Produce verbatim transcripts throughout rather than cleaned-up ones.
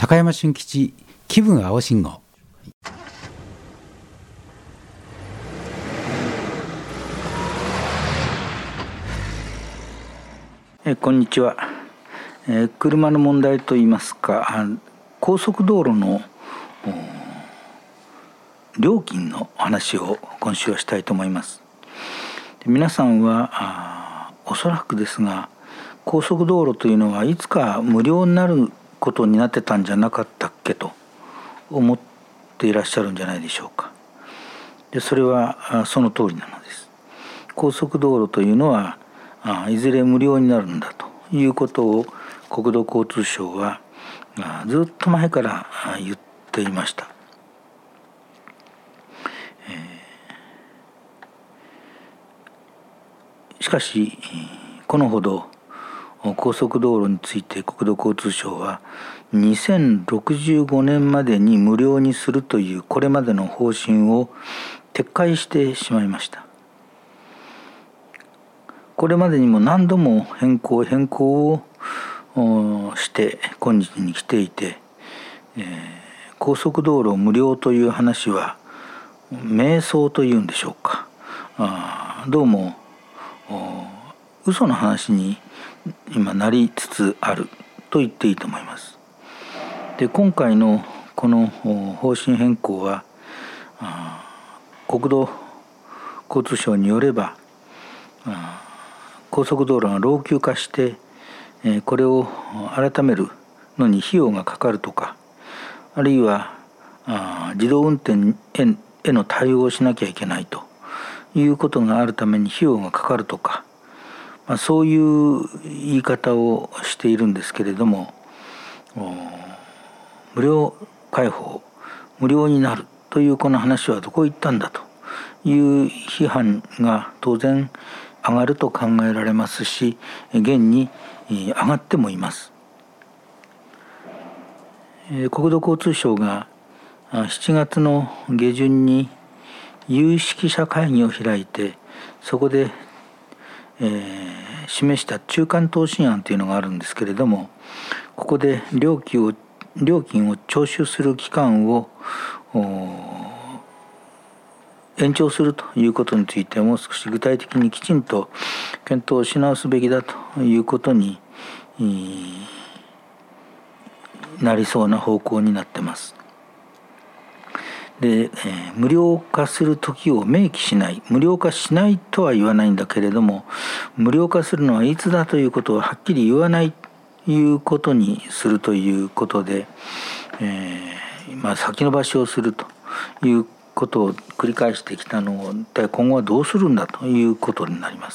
高山俊吉気分青信号。 えこんにちは。え車の問題といいますか、高速道路の料金の話を今週はしたいと思います。で皆さんはあおそらくですが、高速道路というのはいつか無料になることになってたんじゃなかったっけと思っていらっしゃるんじゃないでしょうか。でそれはその通りなのです。高速道路というのはいずれ無料になるんだということを国土交通省はずっと前から言っていました。しかしこのほど高速道路について国土交通省はにせんろくじゅうごねんまでに無料にするというこれまでの方針を撤回してしまいました。これまでにも何度も変更変更をして今日に来ていて、えー、高速道路無料という話は迷走というんでしょうか、あどうも嘘の話に今なりつつあると言っていいと思います。で今回のこの方針変更は国土交通省によれば高速道路が老朽化してこれを改めるのに費用がかかるとか、あるいは自動運転への対応をしなきゃいけないということがあるために費用がかかるとか、まあ、そういう言い方をしているんですけれども、無料開放無料になるというこの話はどこ行ったんだという批判が当然上がると考えられますし、現に上がってもいます。国土交通省がしちがつの下旬に有識者会議を開いて、そこでえー、示した中間答申案というのがあるんですけれども、ここで料金を料金を徴収する期間を延長するということについてもう少し具体的にきちんと検討し直すべきだということになりそうな方向になってます。で、えー、無料化する時を明記しない、無料化しないとは言わないんだけれども、無料化するのはいつだということをはっきり言わないということにするということで、えーまあ、先延ばしをするということを繰り返してきたのを一体今後はどうするんだということになります。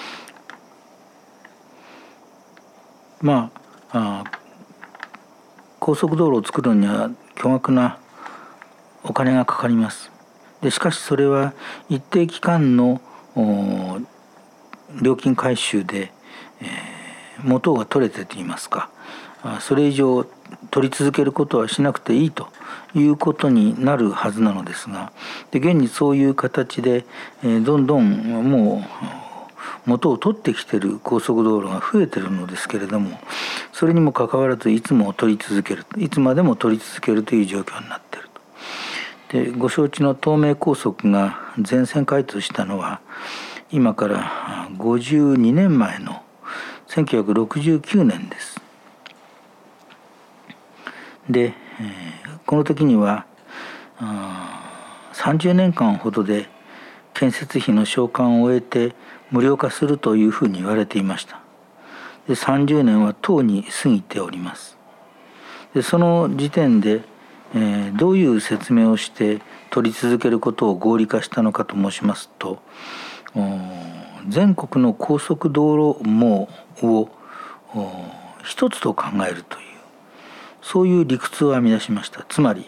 まあ、あ高速道路を作るには巨額なお金がかかります。でしかしそれは一定期間の料金回収で、えー、元が取れてといいますか、それ以上取り続けることはしなくていいということになるはずなのですが、で現にそういう形で、えー、どんどんもう元を取ってきている高速道路が増えているのですけれども、それにもかかわらずいつも取り続ける、いつまでも取り続けるという状況になっている。でご承知の東名高速が全線開通したのは今からごじゅうにねんまえのせんきゅうひゃくろくじゅうきゅうねんです。で、えー、この時にはさんじゅうねんかんほどで建設費の償還を終えて無料化するというふうに言われていました。でさんじゅうねんはとうに過ぎております。でその時点でえー、どういう説明をして取り続けることを合理化したのかと申しますと、全国の高速道路網を一つと考えるという、そういう理屈を編み出しました。つまり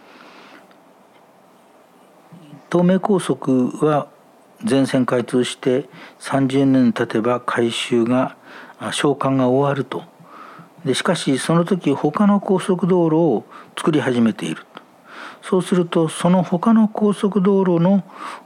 東名高速は全線開通してさんじゅうねん経てば改修が償還が終わると。でしかしその時他の高速道路を作り始めている。そうするとその他の高速道路の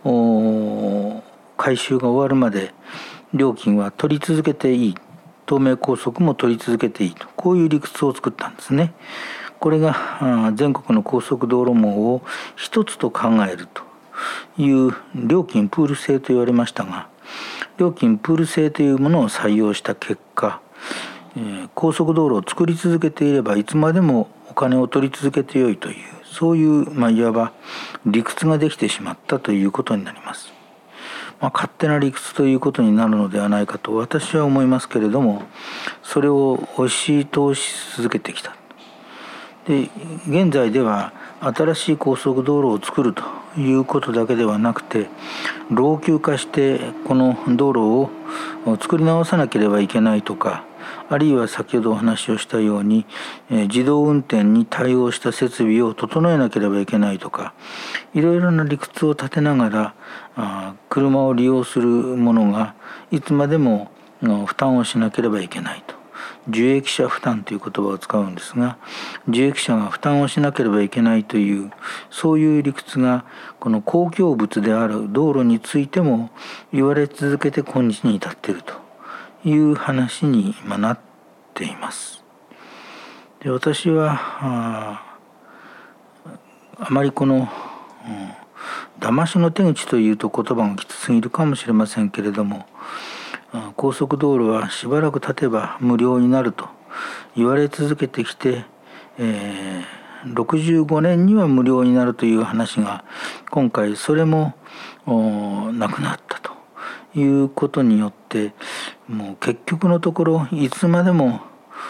改修が終わるまで料金は取り続けていい、東名高速も取り続けていいと、こういう理屈を作ったんですね。 これが全国の高速道路網を一つと考えるという料金プール制と言われましたが、料金プール制というものを採用した結果、えー、高速道路を作り続けていればいつまでもお金を取り続けてよいという、そういう、まあ、いわば理屈ができてしまったということになります。まあ、勝手な理屈ということになるのではないかと私は思いますけれども、それを押し通し続けてきた。で、現在では新しい高速道路を作るということだけではなくて、老朽化してこの道路を作り直さなければいけないとか、あるいは先ほどお話をしたように、えー、自動運転に対応した設備を整えなければいけないとか、いろいろな理屈を立てながらあ車を利用する者がいつまでも負担をしなければいけないと、受益者負担という言葉を使うんですが、受益者が負担をしなければいけないという、そういう理屈がこの公共物である道路についても言われ続けて今日に至っているという話になっています。で、私はああまりこの、うん、騙しの手口というと言葉がきつすぎるかもしれませんけれども、高速道路はしばらく経てば無料になると言われ続けてきて、えー、ろくじゅうごねんには無料になるという話が今回それもなくなったということによって、もう結局のところいつまでも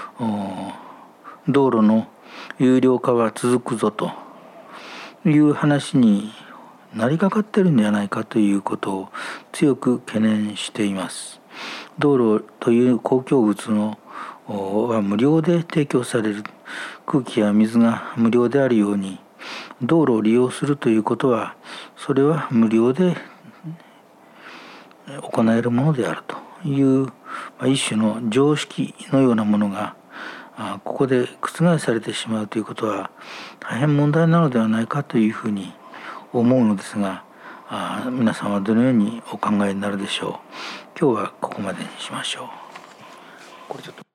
道路の有料化は続くぞという話になりかかっているんじゃないかということを強く懸念しています。道路という公共物のは無料で提供される、空気や水が無料であるように、道路を利用するということはそれは無料で行えるものであるという一種の常識のようなものがここで覆されてしまうということは大変問題なのではないかというふうに思うのですが、あ皆さんはどのようにお考えになるでしょう。今日はここまでにしましょう。これちょっと